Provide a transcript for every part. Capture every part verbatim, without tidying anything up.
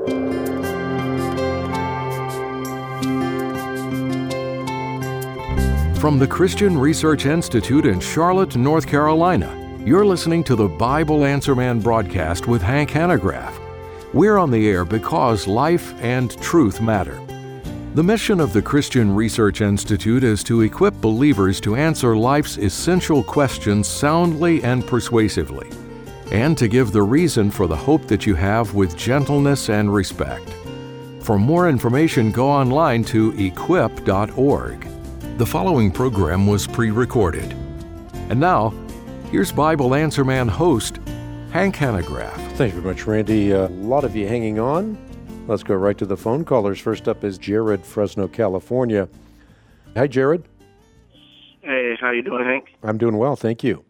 From the Christian Research Institute in Charlotte, North Carolina, you're listening to the Bible Answer Man broadcast with Hank Hanegraaff. We're on the air because life and truth matter. The mission of the Christian Research Institute is to equip believers to answer life's essential questions soundly and persuasively, and to give the reason for the hope that you have with gentleness and respect. For more information, go online to equip dot org. The following program was pre-recorded. And now, here's Bible Answer Man host, Hank Hanegraaff. Thank you very much, Randy. Uh, a lot of you hanging on. Let's go right to the phone callers. First up is Jared, Fresno, California. Hi, Jared. Hey, how you doing, Hank? I'm doing well, thank you.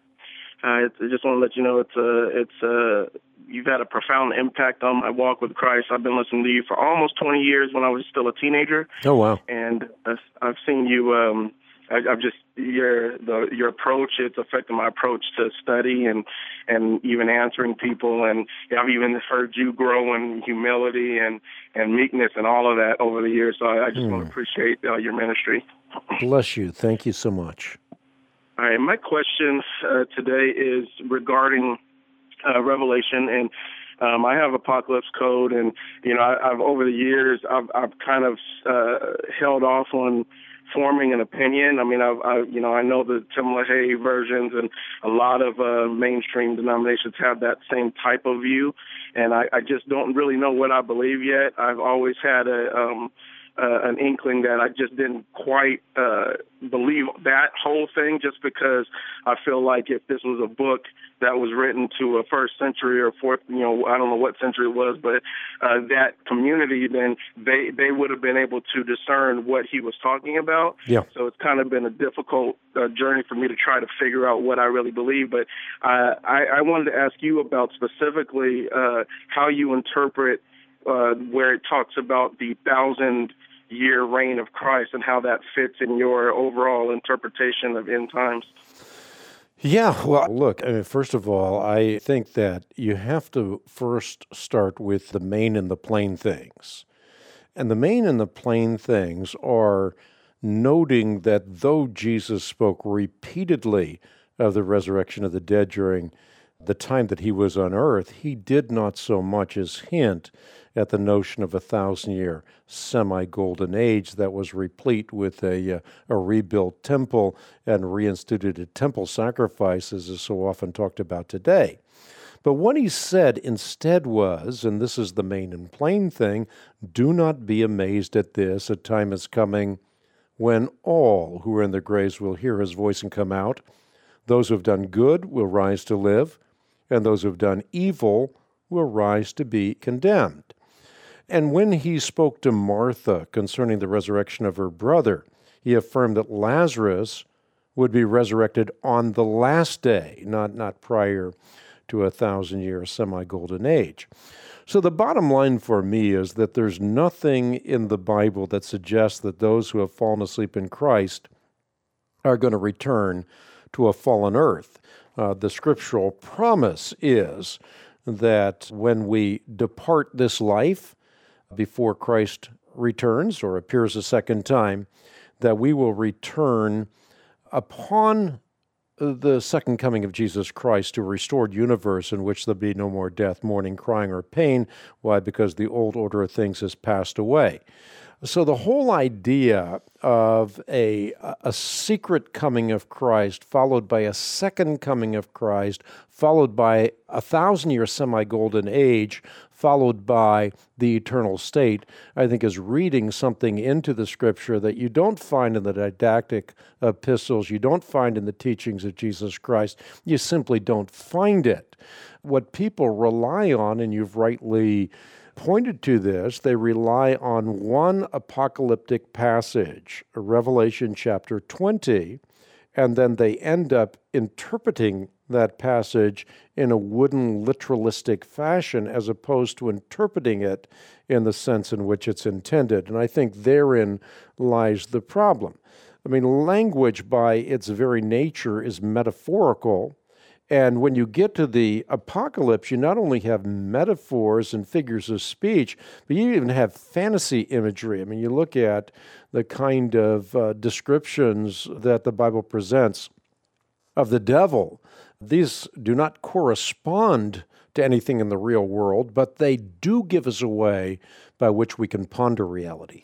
I just want to let you know it's uh, it's uh, you've had a profound impact on my walk with Christ. I've been listening to you for almost twenty years when I was still a teenager. Oh, wow. And I've, I've seen you, um, I, I've just, your the, your approach, it's affected my approach to study and, and even answering people. And I've even heard you grow in humility and, and meekness and all of that over the years. So I, I just mm. want to appreciate uh, your ministry. Bless you. Thank you so much. All right, my question uh, today is regarding uh, Revelation, and um, I have Apocalypse Code, and you know, I, I've over the years, I've, I've kind of uh, held off on forming an opinion. I mean, I've, I, you know, I know the Tim LaHaye versions, and a lot of uh, mainstream denominations have that same type of view, and I, I just don't really know what I believe yet. I've always had a um, Uh, an inkling that I just didn't quite uh, believe that whole thing, just because I feel like if this was a book that was written to a first century or fourth, you know, I don't know what century it was, but uh, that community, then they, they would have been able to discern what he was talking about. Yeah. So it's kind of been a difficult uh, journey for me to try to figure out what I really believe. But uh, I, I wanted to ask you about specifically uh, how you interpret uh, where it talks about the thousand year reign of Christ and how that fits in your overall interpretation of end times. Yeah, well, look, I mean, first of all, I think that you have to first start with the main and the plain things. And the main and the plain things are noting that though Jesus spoke repeatedly of the resurrection of the dead during the time that he was on earth, he did not so much as hint at the notion of a thousand-year semi-golden age that was replete with a, uh, a rebuilt temple and reinstituted temple sacrifices, as so often talked about today. But what he said instead was, and this is the main and plain thing, do not be amazed at this. A time is coming when all who are in the graves will hear his voice and come out. Those who have done good will rise to live, and those who have done evil will rise to be condemned. And when he spoke to Martha concerning the resurrection of her brother, he affirmed that Lazarus would be resurrected on the last day, not, not prior to a thousand-year semi-golden age. So the bottom line for me is that there's nothing in the Bible that suggests that those who have fallen asleep in Christ are going to return to a fallen earth. Uh, the scriptural promise is that when we depart this life, before Christ returns or appears a second time, that we will return upon the second coming of Jesus Christ to a restored universe in which there'll be no more death, mourning, crying, or pain. Why? Because the old order of things has passed away. So the whole idea of a, a secret coming of Christ, followed by a second coming of Christ, followed by a thousand-year semi-golden age, followed by the eternal state, I think is reading something into the Scripture that you don't find in the didactic epistles, you don't find in the teachings of Jesus Christ. You simply don't find it. What people rely on, and you've rightly pointed to this, they rely on one apocalyptic passage, Revelation chapter twenty, and then they end up interpreting that passage in a wooden literalistic fashion as opposed to interpreting it in the sense in which it's intended. And I think therein lies the problem. I mean, language by its very nature is metaphorical, And when you get to the Apocalypse, you not only have metaphors and figures of speech, but you even have fantasy imagery. I mean, you look at the kind of uh, descriptions that the Bible presents of the devil. These do not correspond to anything in the real world, but they do give us a way by which we can ponder reality.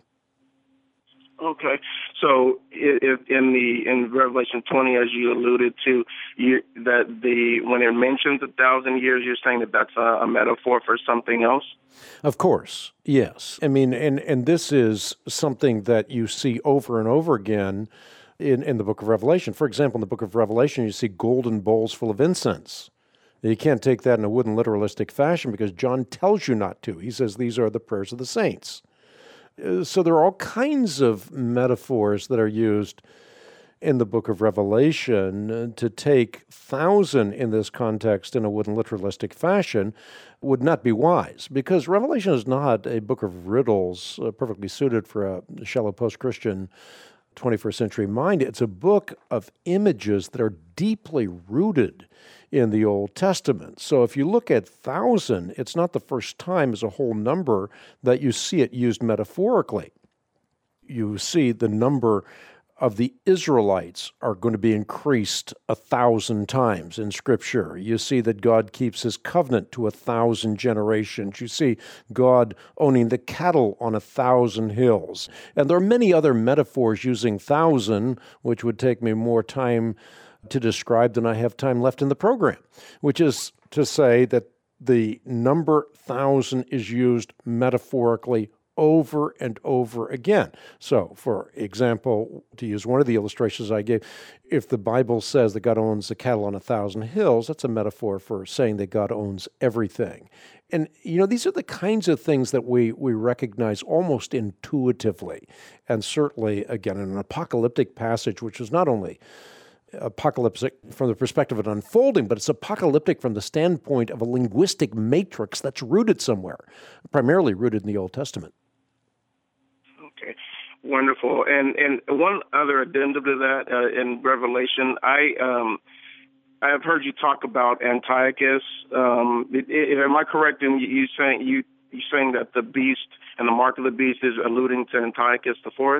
Okay, so if in the in Revelation twenty, as you alluded to, you, that the when it mentions a thousand years, you're saying that that's a, a metaphor for something else? Of course, yes. I mean, and and this is something that you see over and over again in in the Book of Revelation. For example, in the Book of Revelation, you see golden bowls full of incense. You can't take that in a wooden literalistic fashion because John tells you not to. He says these are the prayers of the saints. So there are all kinds of metaphors that are used in the Book of Revelation. To take thousand in this context in a wooden literalistic fashion would not be wise, because Revelation is not a book of riddles uh, perfectly suited for a shallow post-Christian twenty-first century mind. It's a book of images that are deeply rooted in the Old Testament. So if you look at thousand, it's not the first time as a whole number that you see it used metaphorically. You see the number of the Israelites are going to be increased a thousand times in Scripture. You see that God keeps his covenant to a thousand generations. You see God owning the cattle on a thousand hills. And there are many other metaphors using thousand, which would take me more time to describe than I have time left in the program, which is to say that the number thousand is used metaphorically over and over again. So, for example, to use one of the illustrations I gave, if the Bible says that God owns the cattle on a thousand hills, that's a metaphor for saying that God owns everything. And, you know, these are the kinds of things that we, we recognize almost intuitively. And certainly, again, in an apocalyptic passage, which is not only apocalyptic from the perspective of an unfolding, but it's apocalyptic from the standpoint of a linguistic matrix that's rooted somewhere, primarily rooted in the Old Testament. Okay, wonderful. And and one other addendum to that uh, in Revelation, I um, I have heard you talk about Antiochus. Um, it, it, am I correct in you saying you you saying that the beast and the mark of the beast is alluding to Antiochus the Fourth?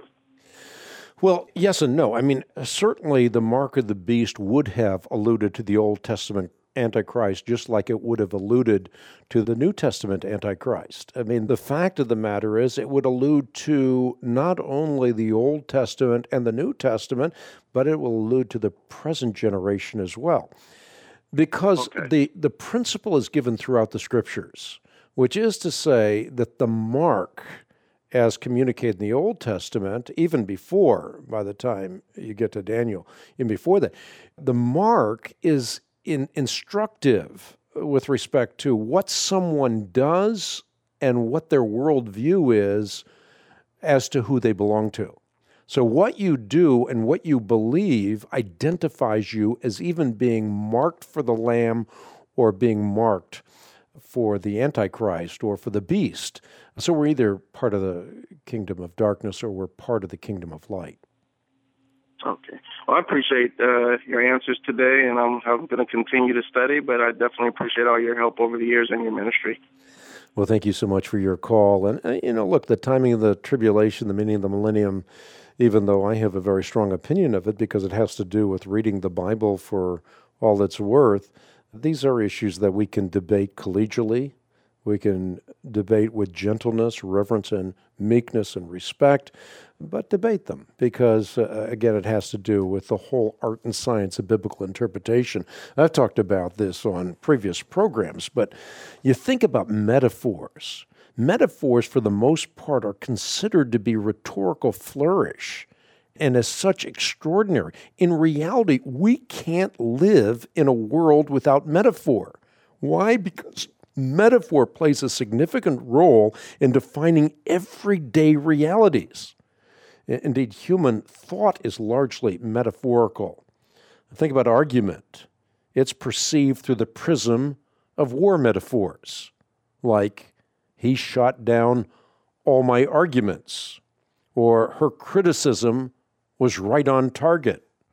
Well, yes and no. I mean, certainly the mark of the beast would have alluded to the Old Testament Antichrist, just like it would have alluded to the New Testament Antichrist. I mean, the fact of the matter is it would allude to not only the Old Testament and the New Testament, but it will allude to the present generation as well. Because okay. the, the principle is given throughout the Scriptures, which is to say that the mark, as communicated in the Old Testament, even before, by the time you get to Daniel, even before that, the mark is in, instructive with respect to what someone does and what their worldview is as to who they belong to. So what you do and what you believe identifies you as even being marked for the Lamb or being marked for the Antichrist or for the beast. So we're either part of the kingdom of darkness or we're part of the kingdom of light. Okay. Well, I appreciate uh, your answers today, and I'm, I'm going to continue to study, but I definitely appreciate all your help over the years in your ministry. Well, thank you so much for your call. And, uh, you know, look, the timing of the tribulation, the meaning of the millennium, even though I have a very strong opinion of it because it has to do with reading the Bible for all it's worth, these are issues that we can debate collegially. We can debate with gentleness, reverence, and meekness and respect, but debate them because, uh, again, it has to do with the whole art and science of biblical interpretation. I've talked about this on previous programs, but you think about metaphors. Metaphors, for the most part, are considered to be rhetorical flourish, and as such extraordinary. In reality, we can't live in a world without metaphor. Why? Because metaphor plays a significant role in defining everyday realities. Indeed, human thought is largely metaphorical. Think about argument. It's perceived through the prism of war metaphors, like, he shot down all my arguments, or her criticism was right on target,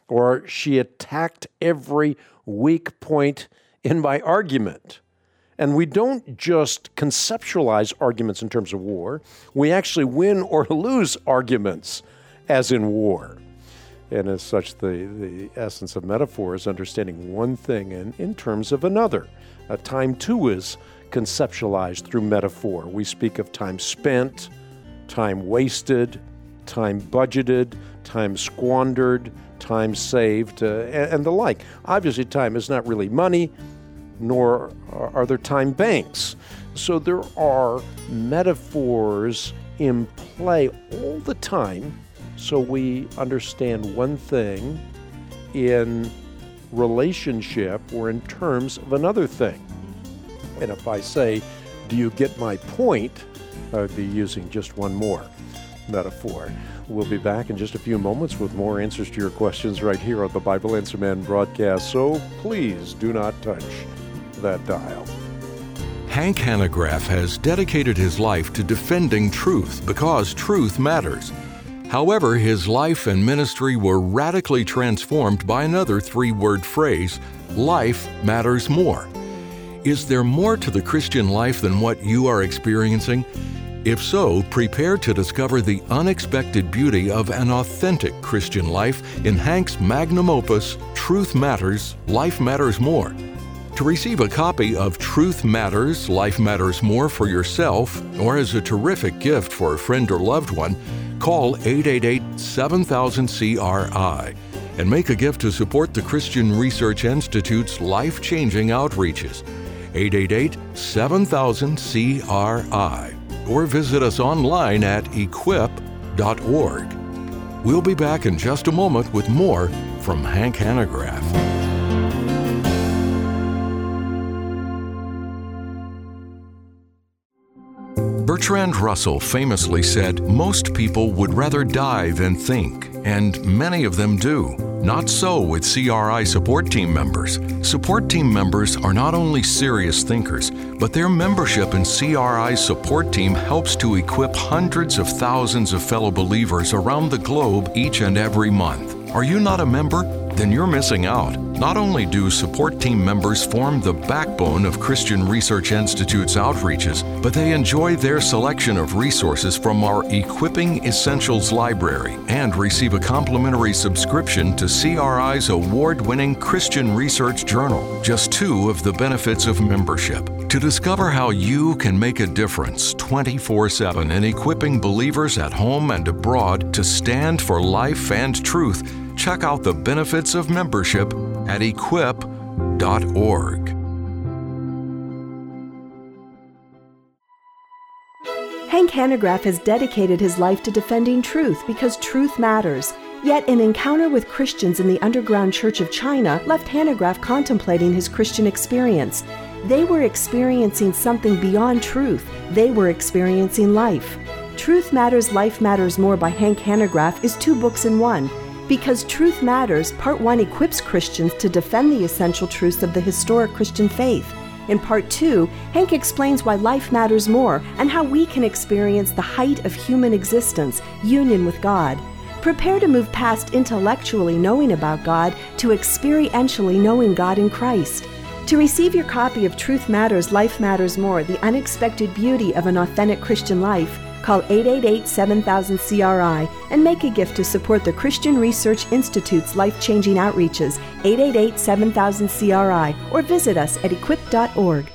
or she attacked every weak point in my argument. And we don't just conceptualize arguments in terms of war. We actually win or lose arguments as in war. And as such, the, the essence of metaphor is understanding one thing in, in terms of another. Uh, time, too, is conceptualized through metaphor. We speak of time spent, time wasted, time budgeted, time squandered, time saved, uh, and, and the like. Obviously, time is not really money, nor are there time banks. So there are metaphors in play all the time, so we understand one thing in relationship or in terms of another thing. And if I say, do you get my point, I'd be using just one more metaphor. We'll be back in just a few moments with more answers to your questions right here on the Bible Answer Man broadcast, so please do not touch that dial. Hank Hanegraaff has dedicated his life to defending truth because truth matters. However, his life and ministry were radically transformed by another three-word phrase, life matters more. Is there more to the Christian life than what you are experiencing? If so, prepare to discover the unexpected beauty of an authentic Christian life in Hank's magnum opus, Truth Matters, Life Matters More. To receive a copy of Truth Matters, Life Matters More for yourself, or as a terrific gift for a friend or loved one, call eight eight eight, seven thousand, C R I and make a gift to support the Christian Research Institute's life-changing outreaches. eight eight eight, seven thousand, C R I or visit us online at equip dot org. We'll be back in just a moment with more from Hank Hanegraaff. Bertrand Russell famously said, "Most people would rather die than think," and many of them do. Not so with C R I support team members. Support team members are not only serious thinkers, but their membership in C R I's support team helps to equip hundreds of thousands of fellow believers around the globe each and every month. Are you not a member? Then you're missing out. Not only do support team members form the backbone of Christian Research Institute's outreaches, but they enjoy their selection of resources from our Equipping Essentials library and receive a complimentary subscription to C R I's award-winning Christian Research Journal, just two of the benefits of membership. To discover how you can make a difference twenty-four seven in equipping believers at home and abroad to stand for life and truth, check out the benefits of membership at equip dot org. Hank Hanegraaff has dedicated his life to defending truth because truth matters. Yet an encounter with Christians in the underground church of China left Hanegraaff contemplating his Christian experience. They were experiencing something beyond truth. They were experiencing life. Truth Matters, Life Matters More by Hank Hanegraaff is two books in one. Because Truth Matters, Part one equips Christians to defend the essential truths of the historic Christian faith. In Part two, Hank explains why life matters more and how we can experience the height of human existence, union with God. Prepare to move past intellectually knowing about God to experientially knowing God in Christ. To receive your copy of Truth Matters, Life Matters More, The Unexpected Beauty of an Authentic Christian Life, call eight eight eight, seven thousand, C R I and make a gift to support the Christian Research Institute's life-changing outreaches, eight eight eight, seven thousand, C R I, or visit us at equip dot org.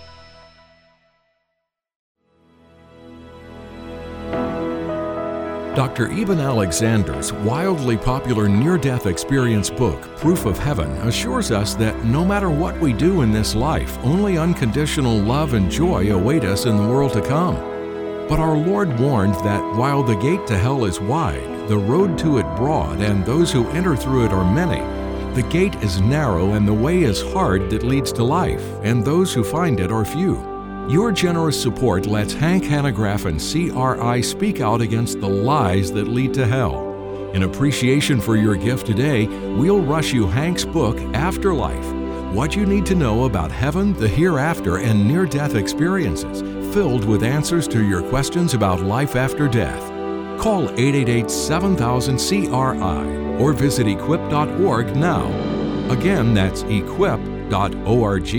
Doctor Eben Alexander's wildly popular near-death experience book, Proof of Heaven, assures us that no matter what we do in this life, only unconditional love and joy await us in the world to come. But our Lord warned that while the gate to hell is wide, the road to it broad, and those who enter through it are many, the gate is narrow and the way is hard that leads to life, and those who find it are few. Your generous support lets Hank Hanegraaff and C R I speak out against the lies that lead to hell. In appreciation for your gift today, we'll rush you Hank's book, Afterlife, What You Need to Know About Heaven, the Hereafter, and Near-Death Experiences, filled with answers to your questions about life after death. Call eight eight eight, seven thousand, C R I or visit equip dot org now. Again, that's equip dot org.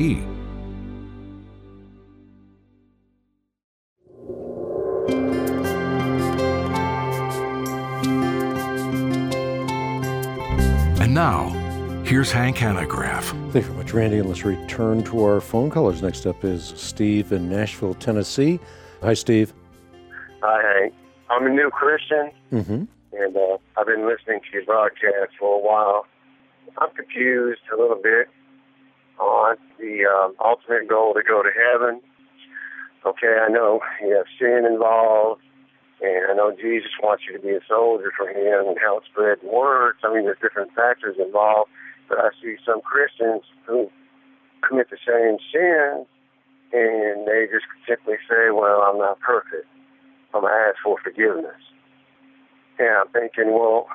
And now, here's Hank Hanegraaff. Thank you very much, Randy. And let's return to our phone callers. Next up is Steve in Nashville, Tennessee. Hi, Steve. Hi, Hank. I'm a new Christian, Mm-hmm. and uh, I've been listening to your broadcast for a while. I'm confused a little bit on the um, ultimate goal to go to heaven. Okay, I know you have sin involved, and I know Jesus wants you to be a soldier for him and help spread the word. I mean, there's different factors involved, but I see some Christians who commit the same sins, and they just simply say, well, I'm not perfect. I'm going to ask for forgiveness. And I'm thinking, well,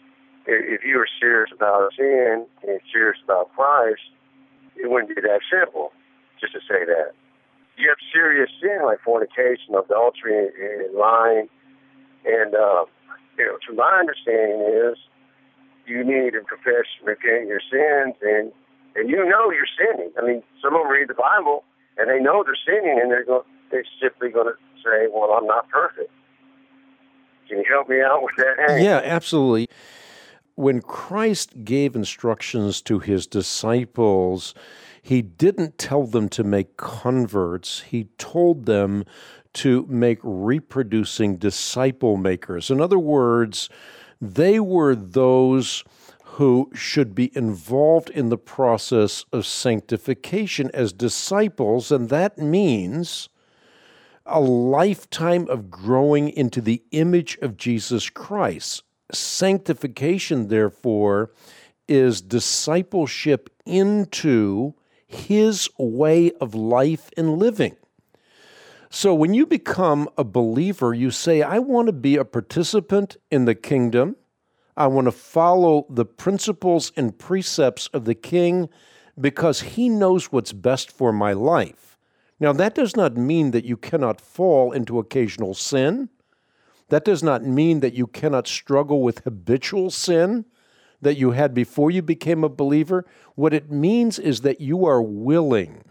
if you were serious about sin and serious about Christ, it wouldn't be that simple just to say that. You have serious sin like fornication, adultery, and lying. And, uh, you know, to my understanding is you need to confess and repent your sins, and, and you know you're sinning. I mean, some of them read the Bible, and they know they're sinning, and they're, go, they're simply going to say, well, I'm not perfect. Can you help me out with that, Hank? Yeah, absolutely. When Christ gave instructions to his disciples, he didn't tell them to make converts. He told them to make reproducing disciple makers. In other words, they were those who should be involved in the process of sanctification as disciples, and that means a lifetime of growing into the image of Jesus Christ. Sanctification, therefore, is discipleship into his way of life and living. So when you become a believer, you say, I want to be a participant in the kingdom. I want to follow the principles and precepts of the King because he knows what's best for my life. Now, that does not mean that you cannot fall into occasional sin. That does not mean that you cannot struggle with habitual sin that you had before you became a believer. What it means is that you are willing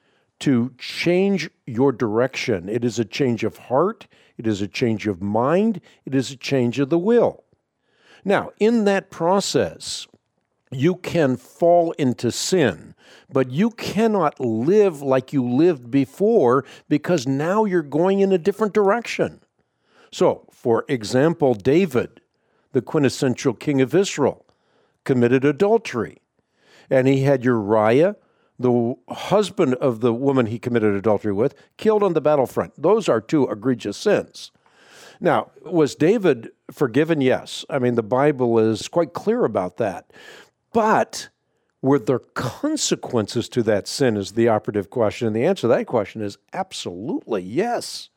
to change your direction. It is a change of heart. It is a change of mind. It is a change of the will. Now, in that process, you can fall into sin, but you cannot live like you lived before because now you're going in a different direction. So, for example, David, the quintessential king of Israel, committed adultery, and he had Uriah, the husband of the woman he committed adultery with, killed on the battlefront. Those are two egregious sins. Now, was David forgiven? Yes. I mean, the Bible is quite clear about that. But were there consequences to that sin is the operative question. And the answer to that question is absolutely yes.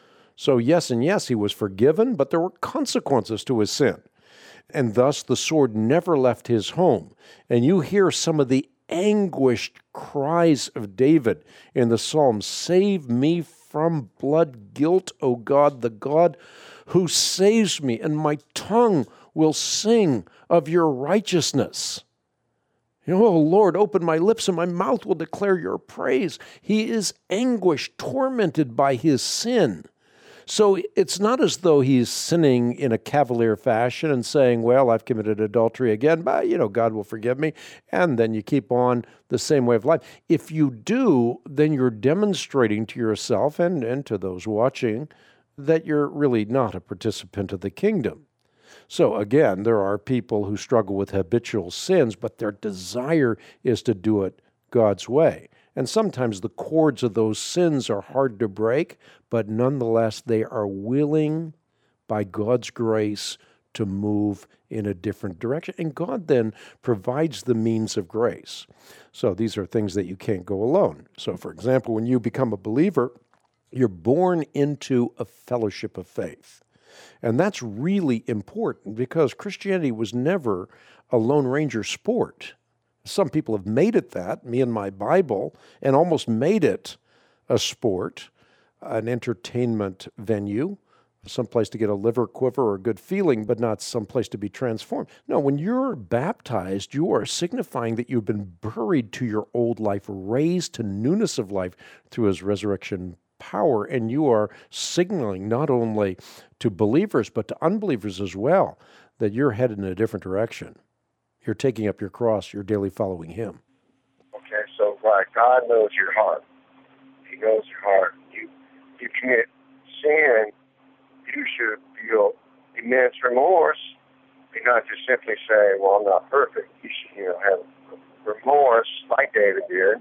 So yes and yes, he was forgiven, but there were consequences to his sin. And thus the sword never left his home. And you hear some of the anguished cries of David in the Psalms, save me from blood guilt, O God, the God who saves me, and my tongue will sing of your righteousness. You know, oh Lord, open my lips and my mouth will declare your praise. He is anguished, tormented by his sin. So it's not as though he's sinning in a cavalier fashion and saying, well, I've committed adultery again, but, you know, God will forgive me. And then you keep on the same way of life. If you do, then you're demonstrating to yourself and, and to those watching that you're really not a participant of the kingdom. So again, there are people who struggle with habitual sins, but their desire is to do it God's way. And sometimes the cords of those sins are hard to break, but nonetheless, they are willing, by God's grace, to move in a different direction. And God then provides the means of grace. So these are things that you can't go alone. So for example, when you become a believer, you're born into a fellowship of faith. And that's really important because Christianity was never a Lone Ranger sport. Some people have made it that, me and my Bible, and almost made it a sport, an entertainment venue, someplace to get a liver quiver or a good feeling, but not someplace to be transformed. No, when you're baptized, you are signifying that you've been buried to your old life, raised to newness of life through his resurrection power, and you are signaling not only to believers, but to unbelievers as well, that you're headed in a different direction. You're taking up your cross, you're daily following him. Okay, so right, God knows your heart. He knows your heart. You you commit sin, you should feel immense remorse, and not just simply say, well, I'm not perfect. You should, you know, have remorse like David did.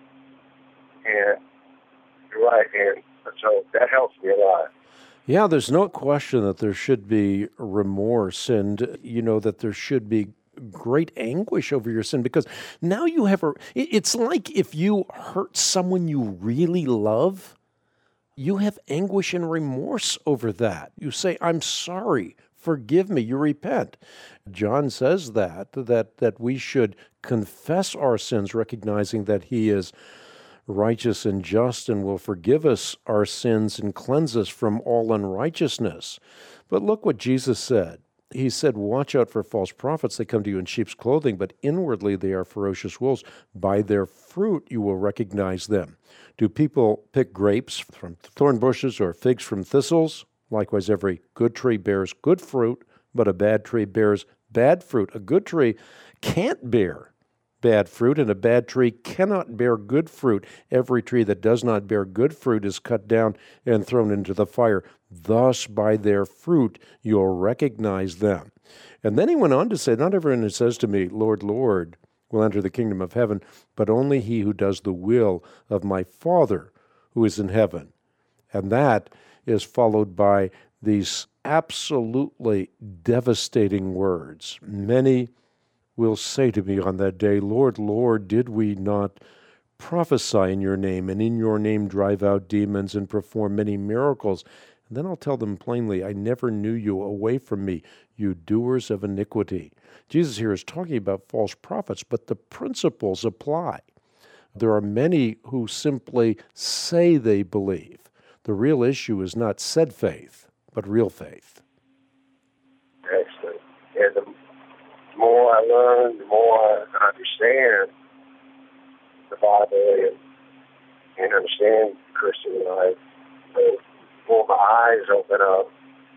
And you're right, and so that helps me a lot. Yeah, there's no question that there should be remorse, and you know that there should be great anguish over your sin, because now you have a, it's like if you hurt someone you really love, you have anguish and remorse over that. You say, I'm sorry, forgive me, you repent. John says that, that, that we should confess our sins, recognizing that he is righteous and just and will forgive us our sins and cleanse us from all unrighteousness. But look what Jesus said. He said, watch out for false prophets. They come to you in sheep's clothing, but inwardly they are ferocious wolves. By their fruit you will recognize them. Do people pick grapes from thorn bushes or figs from thistles? Likewise, every good tree bears good fruit, but a bad tree bears bad fruit. A good tree can't bear bad fruit, and a bad tree cannot bear good fruit. Every tree that does not bear good fruit is cut down and thrown into the fire. Thus, by their fruit, you'll recognize them. And then he went on to say, not everyone who says to me, Lord, Lord, will enter the kingdom of heaven, but only he who does the will of my Father who is in heaven. And that is followed by these absolutely devastating words. Many will say to me on that day, Lord, Lord, did we not prophesy in your name, and in your name drive out demons and perform many miracles? And then I'll tell them plainly, I never knew you. Away from me, you doers of iniquity. Jesus here is talking about false prophets, but the principles apply. There are many who simply say they believe. The real issue is not said faith, but real faith. Excellent. And the more I learn, the more I understand the Bible and, and understand Christian life, the more my eyes open up.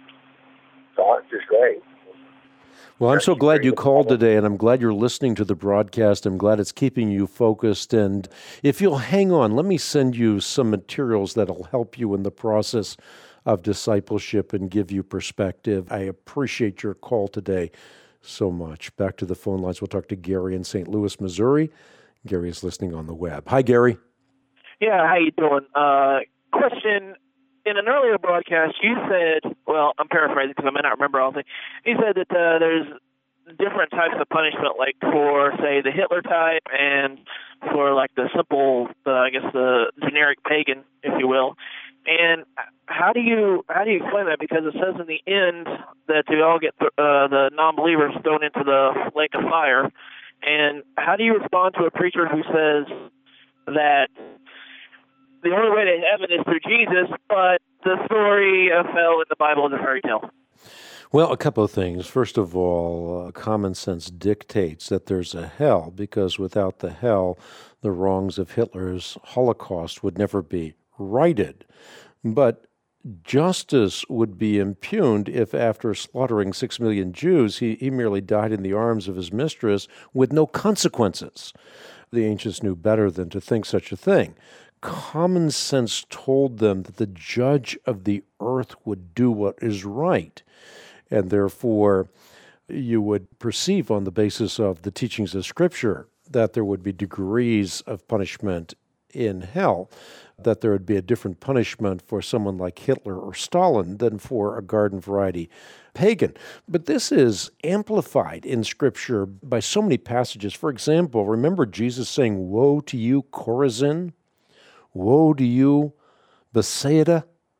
So it's just great. Well, I'm so glad you called today, and I'm glad you're listening to the broadcast. I'm glad it's keeping you focused. And if you'll hang on, let me send you some materials that'll help you in the process of discipleship and give you perspective. I appreciate your call today so much. Back to the phone lines. We'll talk to Gary in Saint Louis, Missouri. Gary is listening on the web. Hi, Gary. Yeah, how you doing? Uh, question. In an earlier broadcast, you said, well, I'm paraphrasing because I may not remember all the things. You said that uh, there's different types of punishment, like for, say, the Hitler type and for, like, the simple, uh, I guess, the generic pagan, if you will. And how do you how do you explain that? Because it says in the end that they all get th- uh, the non-believers thrown into the lake of fire. And how do you respond to a preacher who says that the only way to heaven is through Jesus, but the story of hell in the Bible is a fairy tale? Well, a couple of things. First of all, uh, common sense dictates that there's a hell, because without the hell, the wrongs of Hitler's Holocaust would never be righted. But justice would be impugned if, after slaughtering six million Jews, he, he merely died in the arms of his mistress with no consequences. The ancients knew better than to think such a thing. Common sense told them that the judge of the earth would do what is right, and therefore you would perceive on the basis of the teachings of Scripture that there would be degrees of punishment in hell, that there would be a different punishment for someone like Hitler or Stalin than for a garden variety pagan. But this is amplified in Scripture by so many passages. For example, remember Jesus saying, "Woe to you, Chorazin! Woe to you, Bethsaida!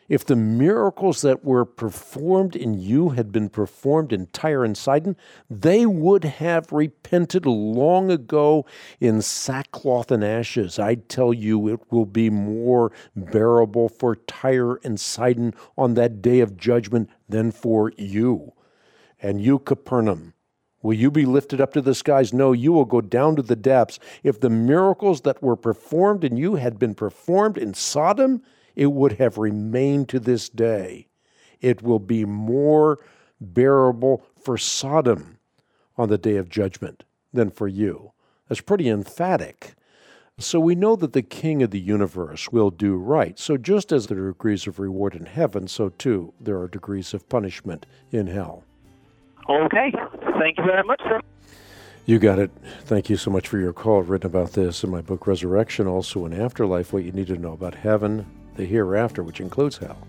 If the miracles that were performed in you had been performed in Tyre and Sidon, they would have repented long ago in sackcloth and ashes. I tell you, it will be more bearable for Tyre and Sidon on that day of judgment than for you. And you, Capernaum, will you be lifted up to the skies? No, you will go down to the depths. If the miracles that were performed in you had been performed in Sodom, it would have remained to this day. It will be more bearable for Sodom on the day of judgment than for you. That's pretty emphatic. So we know that the King of the universe will do right. So just as there are degrees of reward in heaven, so too there are degrees of punishment in hell. Okay. Thank you very much, sir. You got it. Thank you so much for your call. I've written about this in my book, Resurrection, also in Afterlife, what you need to know about heaven, the hereafter, which includes hell,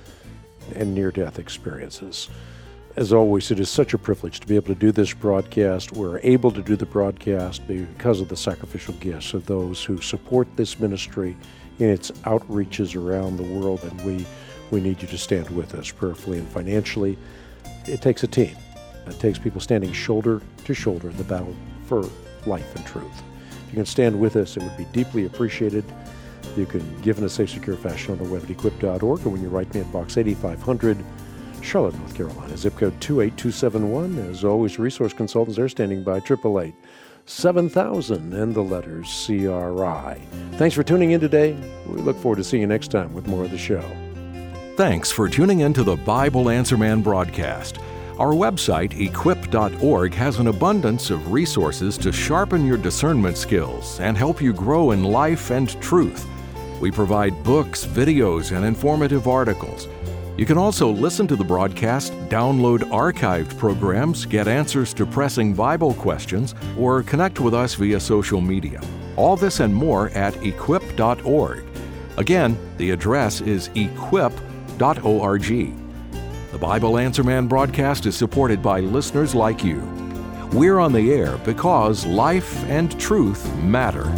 and near-death experiences. As always, it is such a privilege to be able to do this broadcast. We're able to do the broadcast because of the sacrificial gifts of those who support this ministry in its outreaches around the world, and we, we need you to stand with us prayerfully and financially. It takes a team. It takes people standing shoulder to shoulder in the battle for life and truth. If you can stand with us, it would be deeply appreciated. You can give in a safe, secure fashion on the web at equip dot org, or when you write me at Box eighty-five hundred, Charlotte, North Carolina, zip code two eight two seven one. As always, resource consultants are standing by, triple eight seven thousand and the letters C R I. Thanks for tuning in today. We look forward to seeing you next time with more of the show. Thanks for tuning in to the Bible Answer Man broadcast. Our website, equip dot org, has an abundance of resources to sharpen your discernment skills and help you grow in life and truth. We provide books, videos, and informative articles. You can also listen to the broadcast, download archived programs, get answers to pressing Bible questions, or connect with us via social media. All this and more at equip dot org. Again, the address is equip dot org. The Bible Answer Man broadcast is supported by listeners like you. We're on the air because life and truth matter.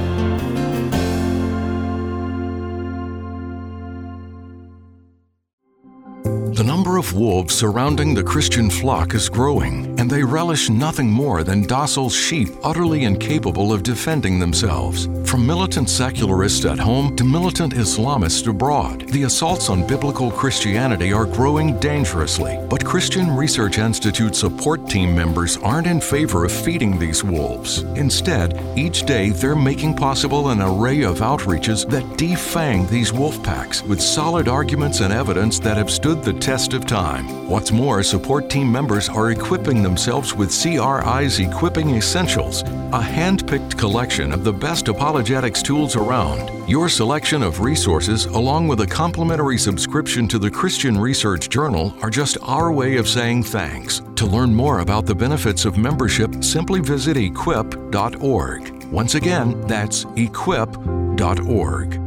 The number of wolves surrounding the Christian flock is growing, and they relish nothing more than docile sheep utterly incapable of defending themselves. From militant secularists at home to militant Islamists abroad, the assaults on biblical Christianity are growing dangerously. But Christian Research Institute support team members aren't in favor of feeding these wolves. Instead, each day they're making possible an array of outreaches that defang these wolf packs with solid arguments and evidence that have stood the test of time. What's more, support team members are equipping themselves with C R I's Equipping Essentials, a hand-picked collection of the best apologetics tools around. Your selection of resources, along with a complimentary subscription to the Christian Research Journal, are just our way of saying thanks. To learn more about the benefits of membership, simply visit equip dot org. Once again, that's equip dot org.